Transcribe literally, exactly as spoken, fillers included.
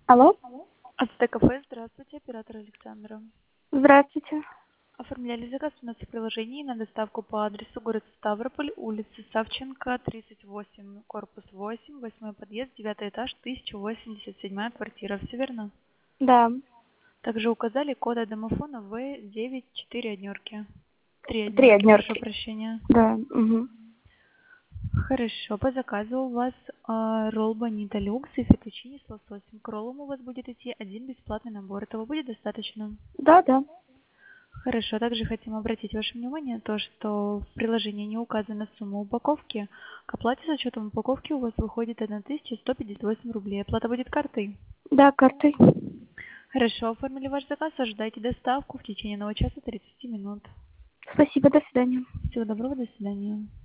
Алло, Ацтекафе, здравствуйте, оператор Александра. здравствуйте. Оформляли заказ у нас в приложении на доставку по адресу город Ставрополь, улица Савченко, тридцать восемь, корпус восемь, восьмой подъезд, девятый этаж, тысяча восемьдесят седьмая квартира. Все верно? Да, Также указали коды домофона В девять четыре однерки. Три три однерки, прошу однерки. прощения. Да, угу. Хорошо, по заказу у вас а, ролл бонита люкс и фетучини с лососем. К роллам у вас будет идти один бесплатный набор. Этого будет достаточно? Да, да. Хорошо, также хотим обратить ваше внимание на то, что в приложении не указана сумма упаковки. К оплате с учетом упаковки у вас выходит тысяча сто пятьдесят восемь рублей. Оплата будет картой. Да, картой. Хорошо, оформили ваш заказ, ожидайте доставку в течение одного часа тридцати минут. Спасибо, до свидания. Всего доброго, до свидания.